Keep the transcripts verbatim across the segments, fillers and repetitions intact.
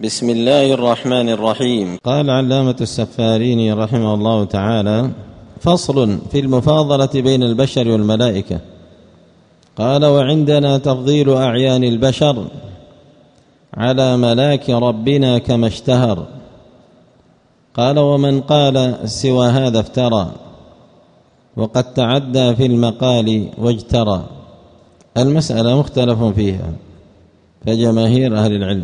بسم الله الرحمن الرحيم. قال علامة السفاريني رحمه الله تعالى: فصل في المفاضلة بين البشر والملائكة. قال: وعندنا تفضيل أعيان البشر على ملاك ربنا كما اشتهر. قال: ومن قال سوى هذا افترى، وقد تعدى في المقال واجترى. المسألة مختلف فيها، فجماهير أهل العلم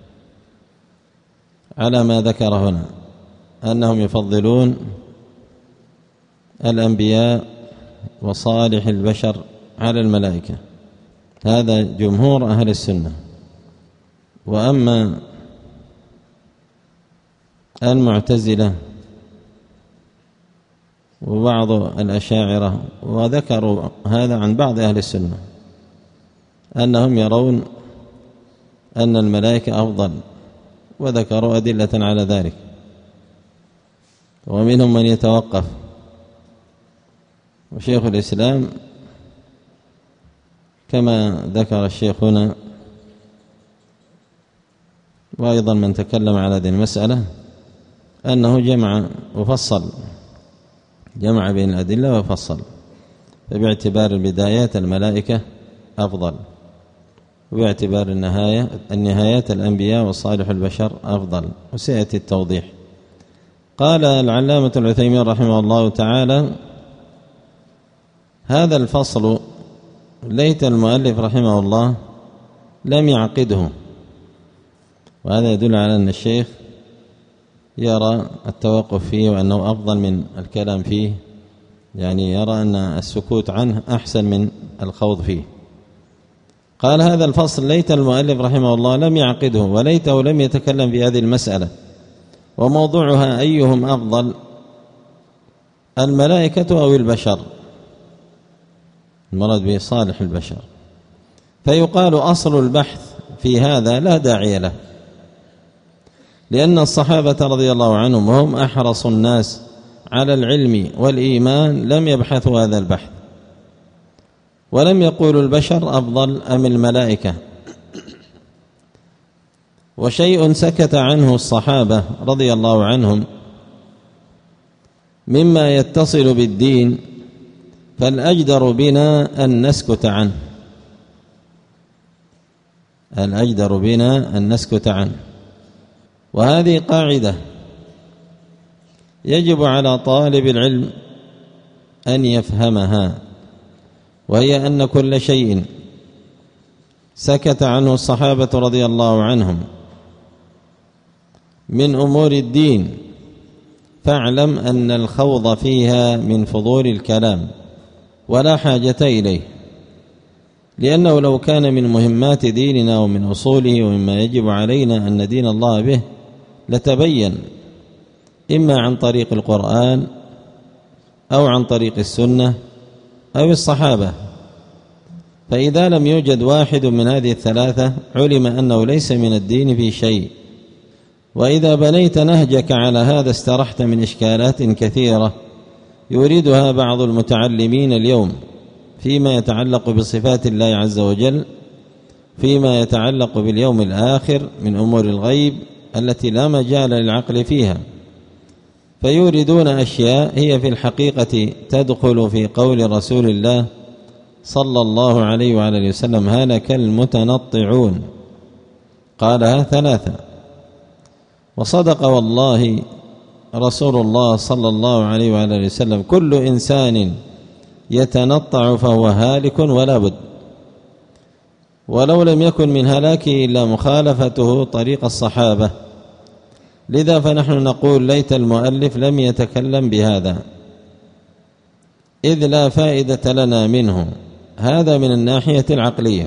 على ما ذكر هنا أنهم يفضلون الأنبياء وصالح البشر على الملائكة، هذا جمهور أهل السنة. وأما المعتزلة وبعض الأشاعرة، وذكروا هذا عن بعض أهل السنة، أنهم يرون أن الملائكة أفضل، وذكروا أدلة على ذلك. ومنهم من يتوقف، وشيخ الإسلام كما ذكر الشيخ هنا، وأيضا من تكلم على هذه المسألة، أنه جمع وفصل، جمع بين الأدلة وفصل، فباعتبار البدايات الملائكة أفضل، وباعتبار النهاية النهايات الأنبياء وصالح البشر أفضل، وسيأتي التوضيح. قال العلامة العثيمين رحمه الله تعالى: هذا الفصل ليت المؤلف رحمه الله لم يعقده. وهذا يدل على أن الشيخ يرى التوقف فيه وأنه أفضل من الكلام فيه، يعني يرى أن السكوت عنه أحسن من الخوض فيه. قال: هذا الفصل ليت المؤلف رحمه الله لم يعقده، وليته لم يتكلم في هذه المسألة، وموضوعها أيهم أفضل، الملائكة أو البشر، المراد به صالح البشر. فيقال: أصل البحث في هذا لا داعي له، لأن الصحابة رضي الله عنهم وهم أحرص الناس على العلم والإيمان لم يبحثوا هذا البحث، ولم يقولوا البشر أفضل أم الملائكة. وشيء سكت عنه الصحابة رضي الله عنهم مما يتصل بالدين فالأجدر بنا أن نسكت عنه، الأجدر بنا أن نسكت عنه. وهذه قاعدة يجب على طالب العلم أن يفهمها، وهي أن كل شيء سكت عنه الصحابة رضي الله عنهم من أمور الدين فاعلم أن الخوض فيها من فضول الكلام ولا حاجة إليه، لأنه لو كان من مهمات ديننا ومن أصوله ومما يجب علينا أن ندين الله به لتبين، إما عن طريق القرآن أو عن طريق السنة أو الصحابة. فإذا لم يوجد واحد من هذه الثلاثة علم أنه ليس من الدين في شيء. وإذا بنيت نهجك على هذا استرحت من إشكالات كثيرة يريدها بعض المتعلمين اليوم فيما يتعلق بصفات الله عز وجل، فيما يتعلق باليوم الآخر من أمور الغيب التي لا مجال للعقل فيها، فيوردون أشياء هي في الحقيقة تدخل في قول رسول الله صلى الله عليه وعلى وسلم: هلك المتنطعون، قالها ثلاثة. وصدق والله رسول الله صلى الله عليه وعلى وسلم: كل إنسان يتنطع فهو هالك ولا بد. ولو لم يكن من هلاكه إلا مخالفته طريق الصحابة. لذا فنحن نقول ليت المؤلف لم يتكلم بهذا، إذ لا فائدة لنا منه. هذا من الناحية العقلية.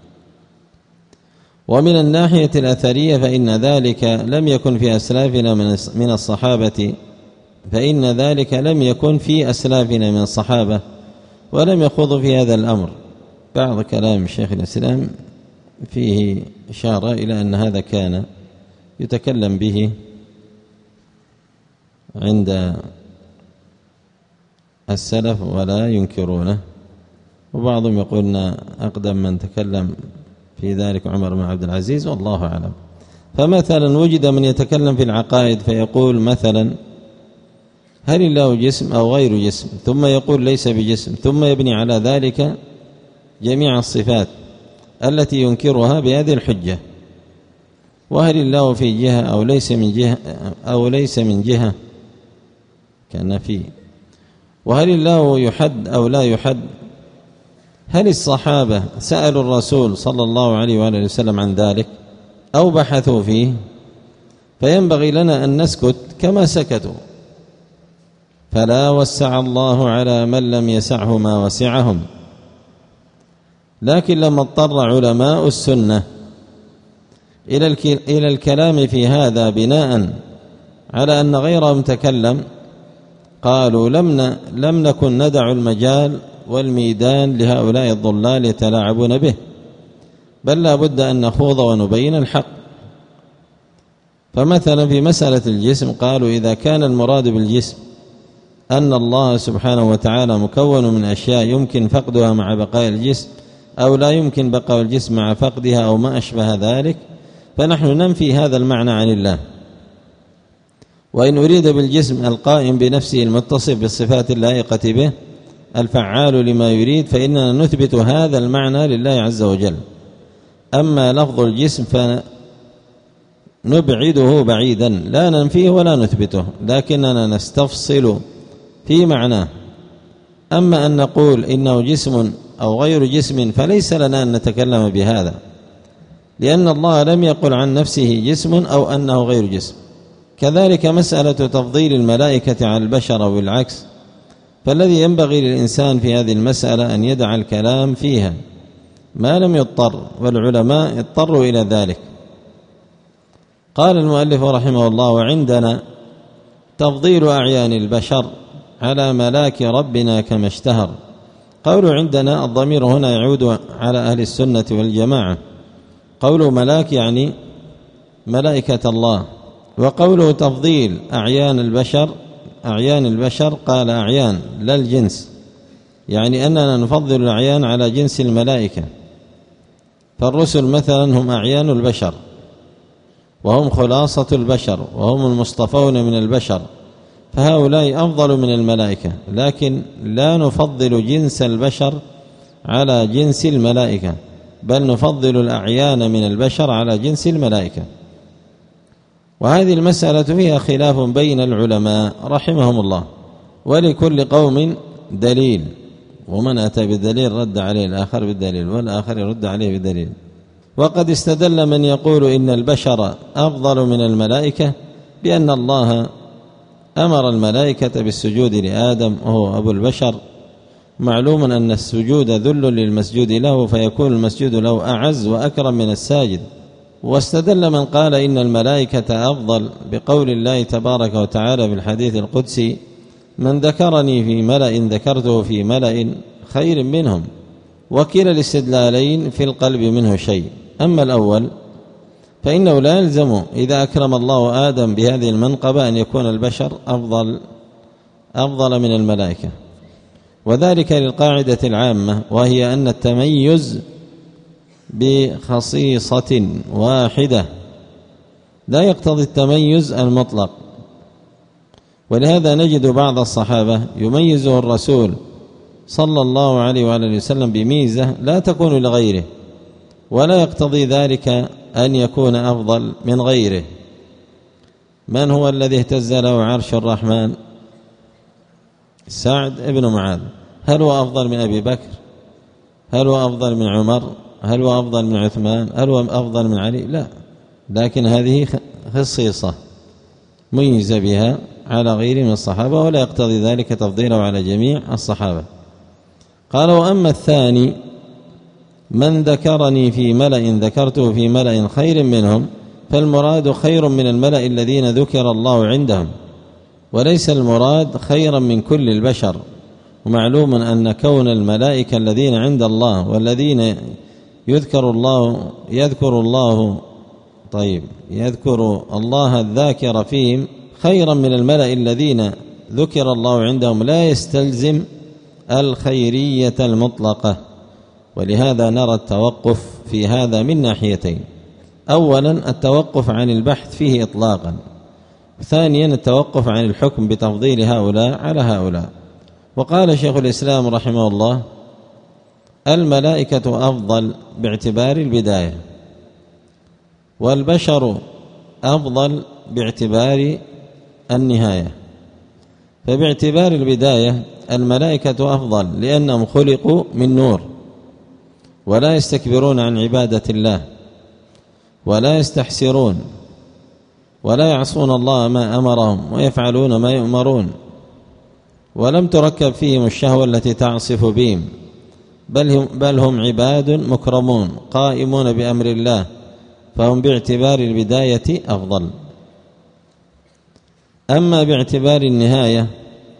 ومن الناحية الأثرية فإن ذلك لم يكن في أسلافنا من الصحابة فإن ذلك لم يكن في أسلافنا من الصحابة ولم يخوضوا في هذا الأمر. بعض كلام شيخ الإسلام فيه إشارة إلى أن هذا كان يتكلم به عند السلف ولا ينكرونه. وبعضهم يقول أن أقدم من تكلم في ذلك عمر بن عبد العزيز، والله أعلم. فمثلا وجد من يتكلم في العقائد فيقول مثلا هل الله جسم أو غير جسم، ثم يقول ليس بجسم، ثم يبني على ذلك جميع الصفات التي ينكرها بهذه الحجة. وهل الله في جهة أو ليس من جهة أو ليس من جهة كان فيه، وهل الله يحد أو لا يحد. هل الصحابة سألوا الرسول صلى الله عليه وآله وسلم عن ذلك أو بحثوا فيه؟ فينبغي لنا أن نسكت كما سكتوا. فلا وسع الله على من لم يسعه ما وسعهم. لكن لما اضطر علماء السنة إلى الكلام في هذا بناء على أن غيرهم تكلم، قالوا لم لم نكن ندع المجال والميدان لهؤلاء الضلال يتلاعبون به، بل لا بد أن نخوض ونبين الحق. فمثلا في مسألة الجسم قالوا إذا كان المراد بالجسم أن الله سبحانه وتعالى مكون من أشياء يمكن فقدها مع بقاء الجسم أو لا يمكن بقاء الجسم مع فقدها أو ما أشبه ذلك، فنحن ننفي هذا المعنى عن الله. وإن أريد بالجسم القائم بنفسه المتصف بالصفات اللائقة به الفعال لما يريد فإننا نثبت هذا المعنى لله عز وجل. أما لفظ الجسم فنبعده بعيدا، لا ننفيه ولا نثبته، لكننا نستفصل في معناه. أما أن نقول إنه جسم أو غير جسم فليس لنا أن نتكلم بهذا، لأن الله لم يقل عن نفسه جسم أو أنه غير جسم. كذلك مسألة تفضيل الملائكة على البشر أو العكس، فالذي ينبغي للإنسان في هذه المسألة أن يدع الكلام فيها ما لم يضطر، والعلماء اضطروا إلى ذلك. قال المؤلف رحمه الله: وعندنا تفضيل أعيان البشر على ملاك ربنا كما اشتهر. قول عندنا الضمير هنا يعود على أهل السنة والجماعة. قول ملاك يعني ملائكة الله، وقوله تفضيل أعيان البشر أعيان البشر قال أعيان لا الجنس، يعني أننا نفضل الأعيان على جنس الملائكة. فالرسل مثلا هم أعيان البشر وهم خلاصة البشر وهم المصطفون من البشر، فهؤلاء أفضل من الملائكة، لكن لا نفضل جنس البشر على جنس الملائكة، بل نفضل الأعيان من البشر على جنس الملائكة. وهذه المسألة فيها خلاف بين العلماء رحمهم الله، ولكل قوم دليل، ومن أتى بالدليل رد عليه الآخر بالدليل والآخر يرد عليه بالدليل. وقد استدل من يقول إن البشر أفضل من الملائكة بأن الله أمر الملائكة بالسجود لآدم وهو أبو البشر. معلوم أن السجود ذل للمسجود له، فيكون المسجود له أعز وأكرم من الساجد. واستدل من قال إن الملائكة أفضل بقول الله تبارك وتعالى في الحديث القدسي: من ذكرني في ملأ ذكرته في ملأ خير منهم. وكلا الاستدلالين في القلب منه شيء. أما الأول فإنه لا يلزم إذا أكرم الله آدم بهذه المنقبة أن يكون البشر أفضل أفضل من الملائكة، وذلك للقاعدة العامة، وهي أن التميز بخصيصة واحدة لا يقتضي التميز المطلق. ولهذا نجد بعض الصحابة يميزه الرسول صلى الله عليه وآله وسلم بميزة لا تكون لغيره، ولا يقتضي ذلك أن يكون أفضل من غيره. من هو الذي اهتز له عرش الرحمن؟ سعد بن معاذ. هل هو أفضل من أبي بكر؟ هل هو أفضل من عمر؟ هل هو أفضل من عثمان؟ هل هو أفضل من علي؟ لا، لكن هذه خصيصة ميز بها على غيره من الصحابة، ولا يقتضي ذلك تفضيله على جميع الصحابة. قال: وأما الثاني من ذكرني في ملأ ذكرته في ملأ خير منهم، فالمراد خير من الملأ الذين ذكر الله عندهم، وليس المراد خيرا من كل البشر. ومعلوم أن كون الملائكة الذين عند الله والذين يذكر الله يذكر الله طيب يذكر الله الذاكر فيهم خيرا من الملأ الذين ذكر الله عندهم لا يستلزم الخيرية المطلقة. ولهذا نرى التوقف في هذا من ناحيتين: أولا التوقف عن البحث فيه إطلاقا، ثانيا التوقف عن الحكم بتفضيل هؤلاء على هؤلاء. وقال شيخ الإسلام رحمه الله: الملائكة أفضل باعتبار البداية، والبشر أفضل باعتبار النهاية. فباعتبار البداية الملائكة أفضل لأنهم خلقوا من نور، ولا يستكبرون عن عبادة الله، ولا يستحسرون، ولا يعصون الله ما أمرهم، ويفعلون ما يؤمرون، ولم تركب فيهم الشهوة التي تعصف بهم، بل هم, بل هم عباد مكرمون قائمون بأمر الله، فهم باعتبار البداية أفضل. أما باعتبار النهاية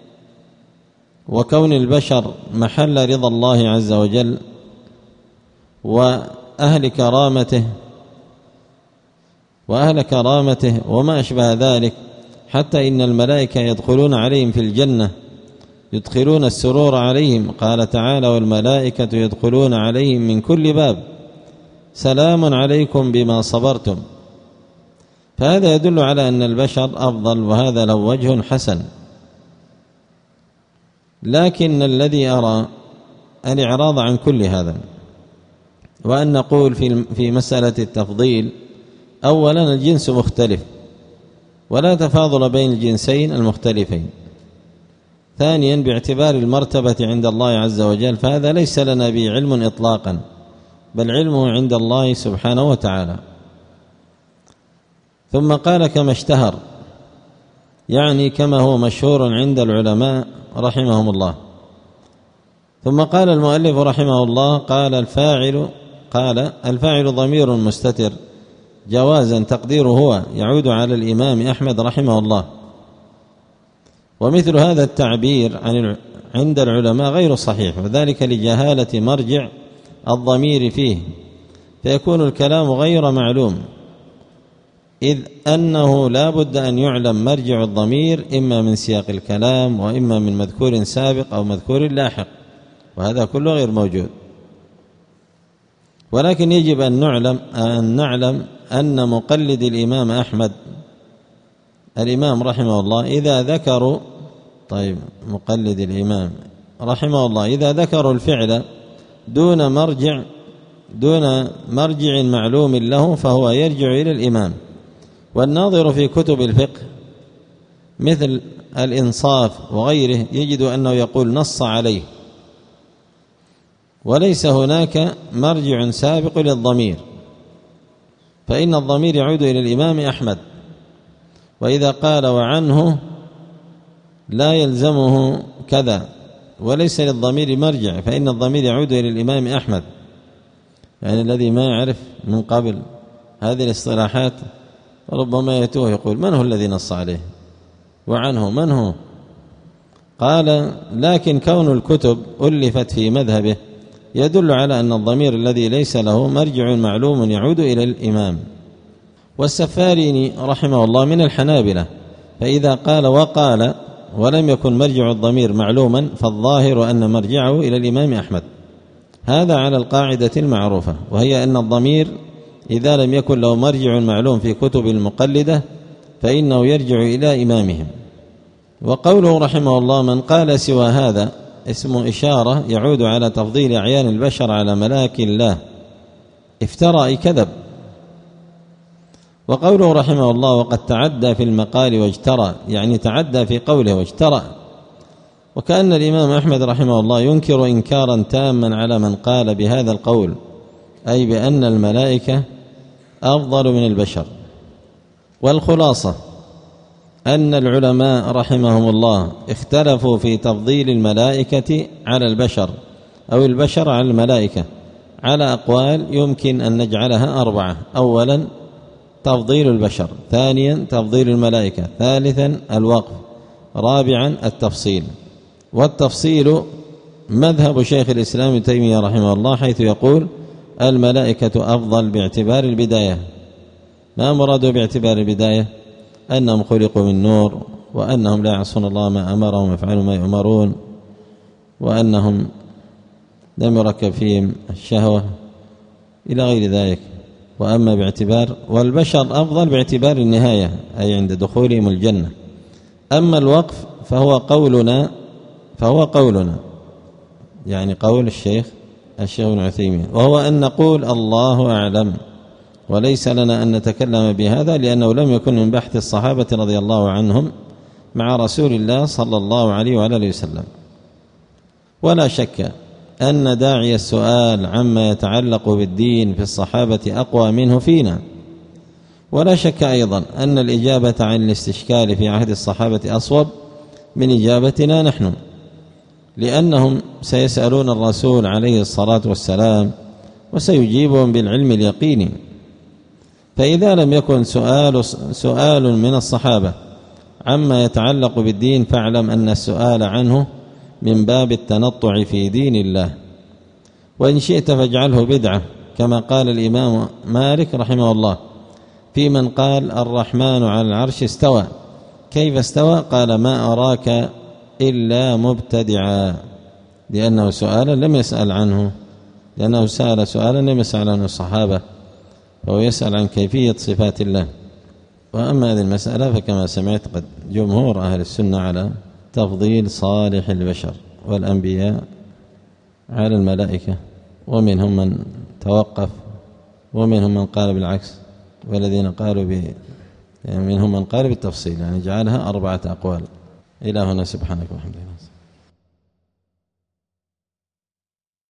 وكون البشر محل رضا الله عز وجل وأهل كرامته وأهل كرامته وما أشبه ذلك، حتى إن الملائكة يدخلون عليهم في الجنة، يدخلون السرور عليهم. قال تعالى: والملائكة يدخلون عليهم من كل باب سلام عليكم بما صبرتم. فهذا يدل على أن البشر أفضل، وهذا له وجه حسن. لكن الذي أرى الإعراض عن كل هذا، وأن نقول في مسألة التفضيل: أولا الجنس مختلف ولا تفاضل بين الجنسين المختلفين. ثانيا باعتبار المرتبة عند الله عز وجل، فهذا ليس لنا به علم إطلاقا، بل علمه عند الله سبحانه وتعالى. ثم قال: كما اشتهر، يعني كما هو مشهور عند العلماء رحمهم الله. ثم قال المؤلف رحمه الله: قال الفاعل قال الفاعل ضمير مستتر جوازا تقديره هو، يعود على الإمام أحمد رحمه الله. ومثل هذا التعبير عن عند العلماء غير صحيح، وذلك لجهالة مرجع الضمير فيه، فيكون الكلام غير معلوم، إذ أنه لا بد أن يعلم مرجع الضمير إما من سياق الكلام، وإما من مذكور سابق أو مذكور لاحق، وهذا كله غير موجود. ولكن يجب أن نعلم أن نعلم أن مقلد الإمام أحمد الإمام رحمه الله إذا ذكروا طيب مقلد الإمام رحمه الله إذا ذكروا الفعل دون مرجع دون مرجع معلوم له فهو يرجع إلى الإمام. والناظر في كتب الفقه مثل الإنصاف وغيره يجد أنه يقول نص عليه، وليس هناك مرجع سابق للضمير، فإن الضمير يعود إلى الإمام أحمد. وإذا قال وعنه لا يلزمه كذا، وليس للضمير مرجع، فإن الضمير يعود إلى الإمام أحمد. يعني الذي ما يعرف من قبل هذه الاصطلاحات ربما يتوه يقول من هو الذي نص عليه وعنه من هو؟ قال لكن كون الكتب ألفت في مذهبه يدل على أن الضمير الذي ليس له مرجع معلوم يعود إلى الإمام. والسفاريني رحمه الله من الحنابلة، فإذا قال وقال ولم يكن مرجع الضمير معلوما فالظاهر أن مرجعه إلى الإمام أحمد. هذا على القاعدة المعروفة، وهي أن الضمير إذا لم يكن له مرجع معلوم في كتب المقلدة فإنه يرجع إلى إمامهم. وقوله رحمه الله من قال سوى هذا اسم إشارة يعود على تفضيل أعيان البشر على ملاك الله، افترى أي كذب. وقوله رحمه الله وقد تعدى في المقال واجترى، يعني تعدى في قوله واجترى، وكأن الإمام أحمد رحمه الله ينكر إنكارا تاما على من قال بهذا القول، أي بأن الملائكة أفضل من البشر. والخلاصة أن العلماء رحمهم الله اختلفوا في تفضيل الملائكة على البشر أو البشر على الملائكة على أقوال يمكن أن نجعلها أربعة: أولا تفضيل البشر، ثانيا تفضيل الملائكة، ثالثا الوقف، رابعا التفصيل. والتفصيل مذهب شيخ الإسلام ابن تيمية رحمه الله، حيث يقول الملائكة أفضل باعتبار البداية. ما مراده باعتبار البداية؟ أنهم خلقوا من نور، وأنهم لا يعصون الله ما أمرهم ويفعلون ما يؤمرون، وأنهم لم يركب فيهم الشهوة إلى غير ذلك. وأما باعتبار والبشر أفضل باعتبار النهاية أي عند دخولهم الجنة. أما الوقف فهو قولنا فهو قولنا يعني قول الشيخ الشيخ ابن عثيمين، وهو أن نقول الله أعلم، وليس لنا أن نتكلم بهذا لأنه لم يكن من بحث الصحابة رضي الله عنهم مع رسول الله صلى الله عليه وآله وسلم. ولا شك أن داعي السؤال عما يتعلق بالدين في الصحابة أقوى منه فينا، ولا شك أيضا أن الإجابة عن الاستشكال في عهد الصحابة أصوب من إجابتنا نحن، لأنهم سيسألون الرسول عليه الصلاة والسلام وسيجيبهم بالعلم اليقيني. فإذا لم يكن سؤال, سؤال من الصحابة عما يتعلق بالدين فاعلم أن السؤال عنه من باب التنطع في دين الله، وإن شئت فاجعله بدعة، كما قال الإمام مالك رحمه الله في من قال الرحمن على العرش استوى، كيف استوى؟ قال ما أراك إلا مبتدعا، لأنه سؤالا لم يسأل عنه لأنه سأل سؤالا لم يسأل عنه الصحابة، فهو يسأل عن كيفية صفات الله. وأما هذه المسألة فكما سمعت قد جمهور أهل السنة على تفضيل صالح البشر والأنبياء على الملائكة، ومنهم من توقف ومنهم من قال بالعكس، والذين قالوا ب يعني منهم من قال بالتفصيل، يعني جعلها أربعة أقوال. إلى هنا سبحانك وبحمدك.